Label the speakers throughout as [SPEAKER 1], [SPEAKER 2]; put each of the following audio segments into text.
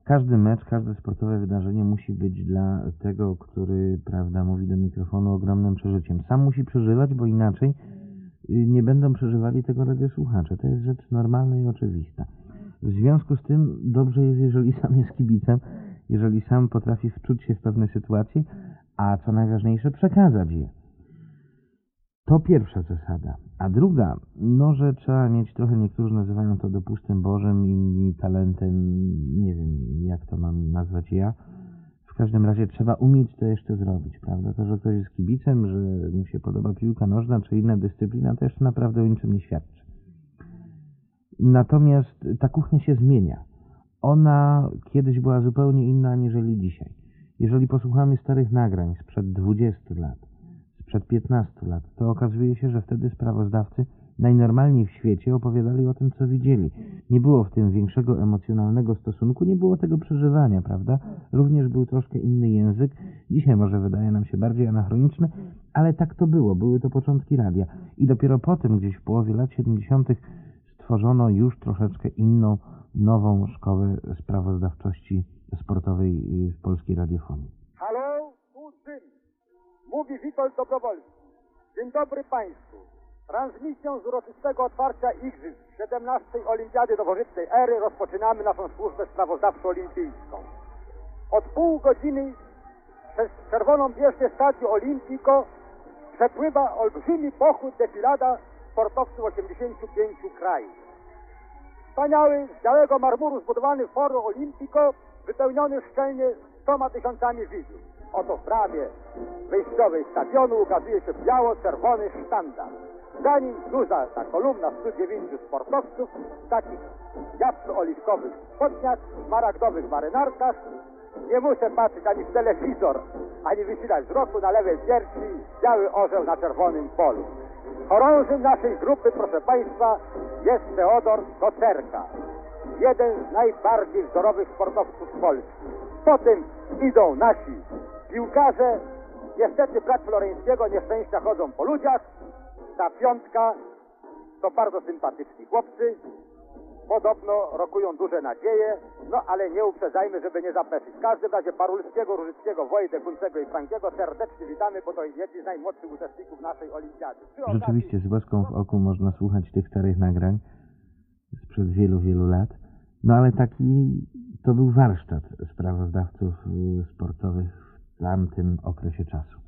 [SPEAKER 1] Każdy mecz, każde sportowe wydarzenie musi być dla tego, który, prawda, mówi do mikrofonu, ogromnym przeżyciem. Sam musi przeżywać, bo inaczej nie będą przeżywali tego radiosłuchacze. To jest rzecz normalna i oczywista. W związku z tym dobrze jest, jeżeli sam jest kibicem, jeżeli sam potrafi wczuć się w pewne sytuacje, a co najważniejsze, przekazać je. To pierwsza zasada. A druga, no, że trzeba mieć trochę, niektórzy nazywają to dopustem Bożym, inni talentem, nie wiem, jak to mam nazwać ja. W każdym razie trzeba umieć to jeszcze zrobić, prawda? To, że ktoś jest kibicem, że mu się podoba piłka nożna czy inna dyscyplina, to jeszcze naprawdę o niczym nie świadczy. Natomiast ta kuchnia się zmienia. Ona kiedyś była zupełnie inna aniżeli dzisiaj. Jeżeli posłuchamy starych nagrań sprzed 20 lat, sprzed 15 lat, to okazuje się, że wtedy sprawozdawcy najnormalniej w świecie opowiadali o tym, co widzieli. Nie było w tym większego emocjonalnego stosunku, nie było tego przeżywania, prawda? Również był troszkę inny język. Dzisiaj może wydaje nam się bardziej anachroniczny, ale tak to było. Były to początki radia. I dopiero potem, gdzieś w połowie lat 70. stworzono już troszeczkę inną, nową szkołę sprawozdawczości sportowej w polskiej radiofonii.
[SPEAKER 2] Halo, tu Rzym. Mówi Witold Dobrowolski. Dzień dobry Państwu. Transmisją z uroczystego otwarcia Igrzysk 17. Olimpiady Nowożytnej Ery rozpoczynamy naszą służbę sprawozdawczo-olimpijską. Od pół godziny przez czerwoną bieżnię Stadium Olimpico przepływa olbrzymi pochód defilada sportowców 85 krajów. Wspaniały, z białego marmuru zbudowany Forum Olimpico wypełniony szczelnie 100 000 widzów. Oto w bramie wejściowej stadionu ukazuje się biało-czerwony sztandar. Za nim duża ta kolumna 109 sportowców w takich jasno-oliwkowych spodniach, szmaragdowych marynarkach. Nie muszę patrzeć ani w telewizor, ani wysilać wzroku na lewej piersi biały orzeł na czerwonym polu. Chorążym naszej grupy, proszę Państwa, jest Teodor Kocerka, jeden z najbardziej wzorowych sportowców Polski. Potem idą nasi piłkarze. Niestety brat Floreńskiego nieszczęścia chodzą po ludziach. Ta piątka to bardzo sympatyczni chłopcy. Podobno rokują duże nadzieje, no ale nie uprzedzajmy, żeby nie zapeszyć. W każdym razie Parulskiego, Różyckiego, Wojdę, Kuncego i Frankiego serdecznie witamy, bo to jedni z najmłodszych uczestników naszej olimpiady.
[SPEAKER 1] Rzeczywiście z łezką w oku można słuchać tych starych nagrań sprzed wielu, wielu lat. No ale taki to był warsztat sprawozdawców sportowych w tamtym okresie czasu.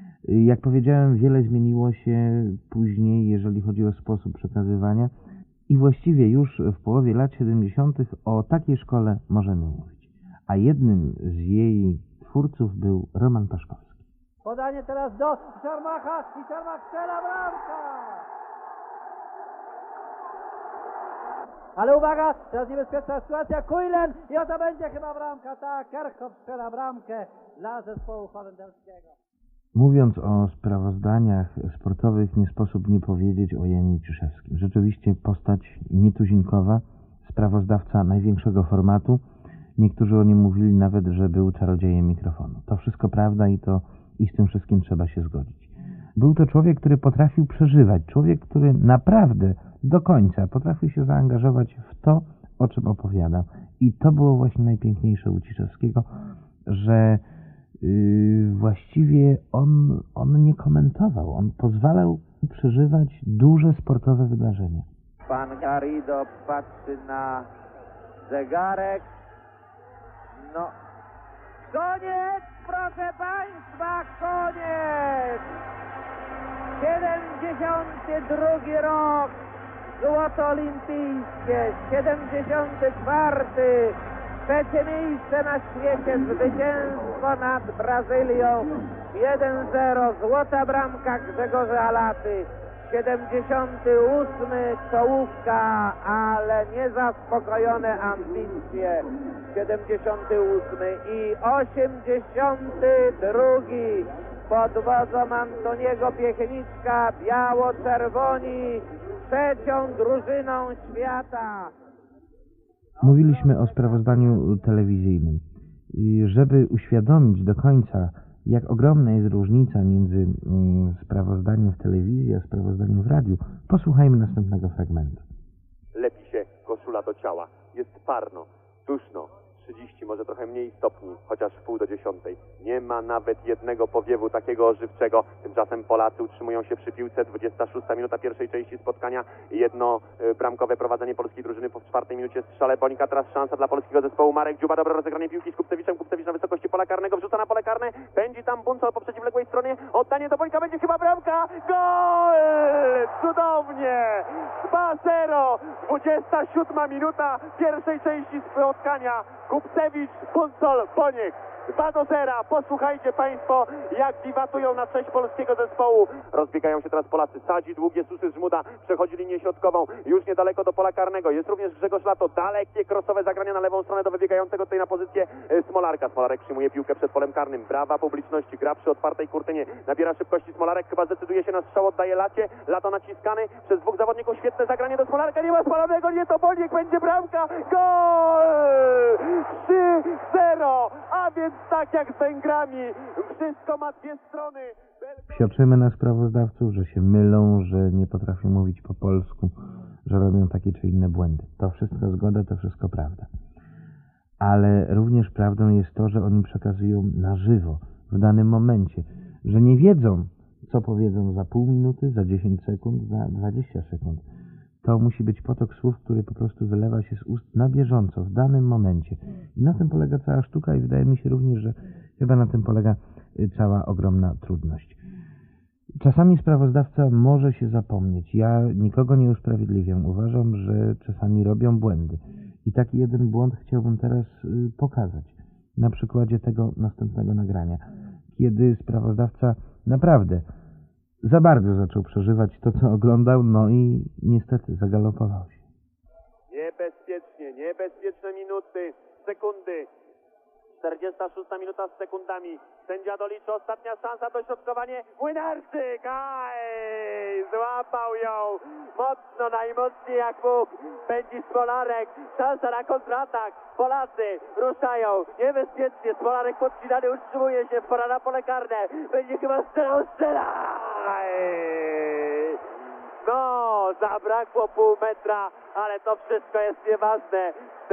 [SPEAKER 1] Jak powiedziałem, wiele zmieniło się później, jeżeli chodzi o sposób przekazywania i właściwie już w połowie lat 70. o takiej szkole możemy mówić. A jednym z jej twórców był Roman Paszkowski.
[SPEAKER 3] Podanie teraz do Czarmacha i Czarmach strzela, bramka! Ale uwaga, teraz niebezpieczna sytuacja, Kujlen i oto będzie chyba bramka, tak, Kerkhoff strzela bramkę dla zespołu holenderskiego.
[SPEAKER 1] Mówiąc o sprawozdaniach sportowych, nie sposób nie powiedzieć o Janie Ciszewskim. Rzeczywiście postać nietuzinkowa, sprawozdawca największego formatu. Niektórzy o nim mówili nawet, że był czarodziejem mikrofonu. To wszystko prawda i z tym wszystkim trzeba się zgodzić. Był to człowiek, który potrafił przeżywać, człowiek, który naprawdę do końca potrafił się zaangażować w to, o czym opowiadał. I to było właśnie najpiękniejsze u Ciszewskiego, że właściwie on nie komentował, on pozwalał przeżywać duże sportowe wydarzenia.
[SPEAKER 4] Pan Garrido patrzy na zegarek. No, koniec, proszę Państwa, koniec! 72 rok, złoto olimpijskie, 74. Trzecie miejsce na świecie, zwycięstwo nad Brazylią, 1-0, złota bramka Grzegorza Alaty, 78. czołówka, ale niezaspokojone ambicje, 78. i 82. pod wodzą Antoniego Piechniczka, biało-czerwoni, trzecią drużyną świata.
[SPEAKER 1] Mówiliśmy o sprawozdaniu telewizyjnym. Żeby uświadomić do końca, jak ogromna jest różnica między sprawozdaniem w telewizji a sprawozdaniem w radiu, posłuchajmy następnego fragmentu.
[SPEAKER 5] Lepi się koszula do ciała. Jest parno, duszno. 30, może trochę mniej stopni, chociaż w pół do 10. Nie ma nawet jednego powiewu takiego ożywczego. Tymczasem Polacy utrzymują się przy piłce. 26 minuta pierwszej części spotkania. Jedno bramkowe prowadzenie polskiej drużyny po 4 minucie strzale Bonika. Teraz szansa dla polskiego zespołu. Marek Dziuba, dobre rozegranie piłki z Kupcewiczem. Kupcewicz na wysokości pola karnego, wrzuca na pole karne. Pędzi tam Buncol po przeciwległej stronie. Oddanie do Bonika, będzie chyba bramka. Gol! Cudownie! 2-0. 27 minuta pierwszej części spotkania. Kupcewicz, Buncol, Boniek. 2-0. Posłuchajcie Państwo, jak wiwatują na cześć polskiego zespołu. Rozbiegają się teraz Polacy. Sadzi, długie susy, Żmuda. Przechodzi linię środkową. Już niedaleko do pola karnego. Jest również Grzegorz Lato. Dalekie krosowe zagrania na lewą stronę do wybiegającego tutaj na pozycję Smolarka. Smolarek przyjmuje piłkę przed polem karnym. Brawa publiczności. Gra przy otwartej kurtynie. Nabiera szybkości Smolarek. Chyba zdecyduje się na strzał. Oddaje Lacie. Lato naciskany przez dwóch zawodników. Świetne zagranie do Smolarka. Nie ma spalonego. Nie, to Boniek. Będzie bramka. Gol! 3-0. A więc tak jak z Węgrami. Wszystko ma dwie strony.
[SPEAKER 1] Psioczymy na sprawozdawców, że się mylą, że nie potrafią mówić po polsku, że robią takie czy inne błędy. To wszystko zgoda, to wszystko prawda. Ale również prawdą jest to, że oni przekazują na żywo, w danym momencie, że nie wiedzą, co powiedzą za pół minuty, za 10 sekund, za 20 sekund. To musi być potok słów, który po prostu wylewa się z ust na bieżąco, w danym momencie. I na tym polega cała sztuka i wydaje mi się również, że chyba na tym polega cała ogromna trudność. Czasami sprawozdawca może się zapomnieć. Ja nikogo nie usprawiedliwiam. Uważam, że czasami robią błędy. I taki jeden błąd chciałbym teraz pokazać. Na przykładzie tego następnego nagrania. Kiedy sprawozdawca naprawdę za bardzo zaczął przeżywać to, co oglądał, no i niestety zagalopował się.
[SPEAKER 5] Niebezpieczne minuty, sekundy. 46 minuta z sekundami. Sędzia doliczy, ostatnia szansa, dośrodkowanie. Młynarczyk! Aj! Złapał ją mocno, najmocniej jak mógł. Pędzi Smolarek. Szansa na kontratak. Polacy ruszają. Niebezpiecznie. Smolarek podcinany, utrzymuje się. Pora na pole karne. Będzie chyba strzela. No, zabrakło pół metra, ale to wszystko jest nieważne.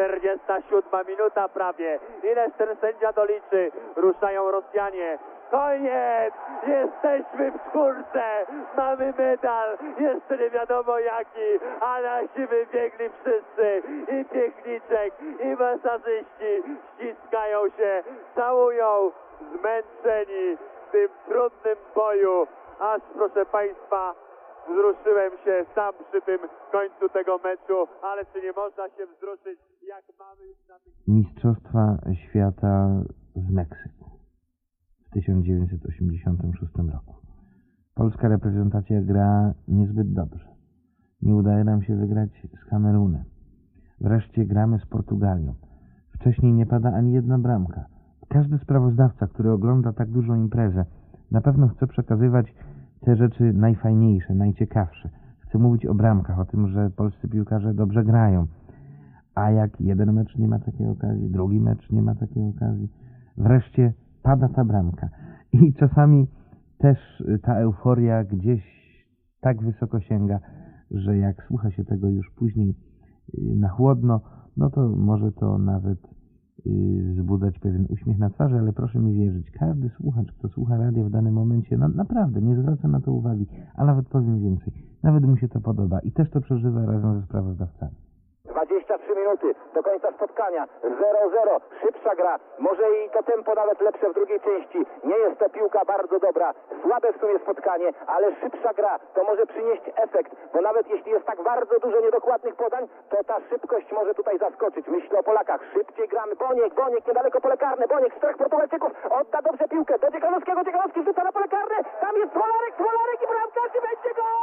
[SPEAKER 5] 47 minuta prawie. Ileż ten sędzia doliczy? Ruszają Rosjanie. Koniec! Jesteśmy w czwórce! Mamy medal! Jeszcze nie wiadomo jaki, a nasi wybiegli wszyscy. I Piechniczek, i masażyści ściskają się, całują, zmęczeni w tym trudnym boju. Aż, proszę Państwa, wzruszyłem się sam przy tym końcu tego meczu, ale czy nie można się wzruszyć, jak mamy już na tych...
[SPEAKER 1] Mistrzostwa Świata w Meksyku w 1986 roku. Polska reprezentacja gra niezbyt dobrze. Nie udaje nam się wygrać z Kamerunem. Wreszcie gramy z Portugalią. Wcześniej nie pada ani jedna bramka. Każdy sprawozdawca, który ogląda tak dużą imprezę, na pewno chce przekazywać te rzeczy najfajniejsze, najciekawsze. Chcę mówić o bramkach, o tym, że polscy piłkarze dobrze grają. A jak jeden mecz nie ma takiej okazji, drugi mecz nie ma takiej okazji, wreszcie pada ta bramka. I czasami też ta euforia gdzieś tak wysoko sięga, że jak słucha się tego już później na chłodno, no to może to nawet wzbudzać pewien uśmiech na twarzy, ale proszę mi wierzyć, każdy słuchacz, kto słucha radia w danym momencie, no naprawdę nie zwraca na to uwagi, a nawet powiem więcej, nawet mu się to podoba i też to przeżywa razem ze sprawozdawcami.
[SPEAKER 2] 23 minuty do końca spotkania, 0-0, szybsza gra, może i to tempo nawet lepsze w drugiej części, nie jest to piłka bardzo dobra, słabe w sumie spotkanie, ale szybsza gra, to może przynieść efekt, bo nawet jeśli jest tak bardzo dużo niedokładnych podań, to ta szybkość może tutaj zaskoczyć. Myślę o Polakach, szybciej gramy, Boniek, niedaleko pole karne, Boniek z 4 Portugalczyków, odda dobrze piłkę do Dziekanowskiego, Dziekanowski rzuca na pole karne, tam jest Smolarek i bramka, czy będzie gol!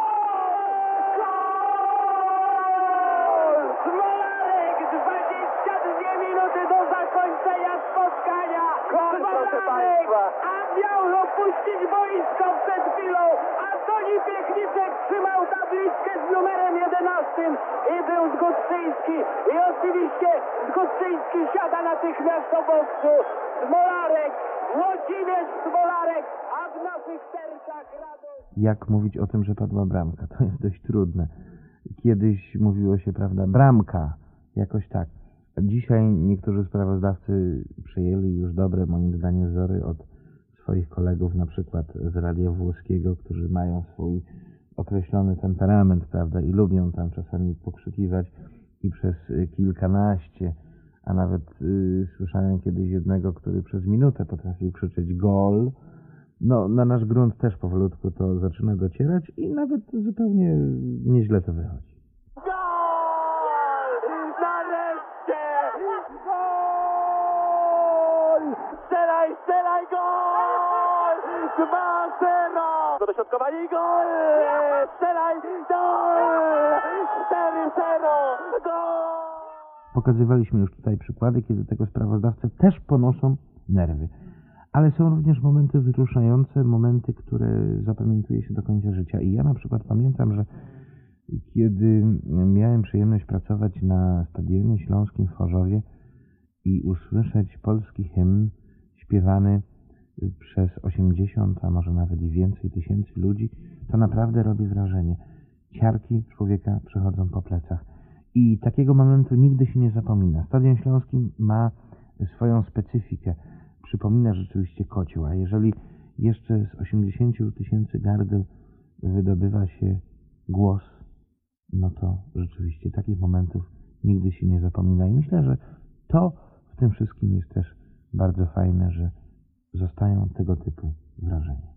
[SPEAKER 2] Smolarek, 22 minuty do zakończenia spotkania. Smolarek, a miał opuścić boisko przed chwilą. Antoni Piechniczek trzymał tabliczkę z numerem 11 i był Zgódczyński. I oczywiście Zgódczyński siada natychmiast do boksu. Smolarek, Włodzimierz Smolarek, a w naszych sercach radość.
[SPEAKER 1] Jak mówić o tym, że padła bramka? To jest dość trudne. Kiedyś mówiło się, prawda, bramka, jakoś tak. Dzisiaj niektórzy sprawozdawcy przejęli już dobre, moim zdaniem, wzory od swoich kolegów, na przykład z radia włoskiego, którzy mają swój określony temperament, prawda, i lubią tam czasami pokrzykiwać i przez kilkanaście, a nawet słyszałem kiedyś jednego, który przez minutę potrafił krzyczeć gol. No, na nasz grunt też powolutku to zaczyna docierać i nawet zupełnie nieźle to wychodzi.
[SPEAKER 4] Gol! Nareszcie! Gol! Strzelaj, strzelaj, gol! 2-0! Dośrodkowanie i gol! Strzelaj, gol! 4-0! Gol!
[SPEAKER 1] Pokazywaliśmy już tutaj przykłady, kiedy tego sprawozdawcy też ponoszą nerwy. Ale są również momenty wzruszające, momenty, które zapamiętuje się do końca życia. I ja na przykład pamiętam, że kiedy miałem przyjemność pracować na Stadionie Śląskim w Chorzowie i usłyszeć polski hymn śpiewany przez 80, a może nawet i więcej tysięcy ludzi, to naprawdę robi wrażenie. Ciarki człowieka przechodzą po plecach. I takiego momentu nigdy się nie zapomina. Stadion Śląski ma swoją specyfikę. Przypomina rzeczywiście kocioł, a jeżeli jeszcze z 80 tysięcy gardeł wydobywa się głos, no to rzeczywiście takich momentów nigdy się nie zapomina. I myślę, że to w tym wszystkim jest też bardzo fajne, że zostają tego typu wrażenia.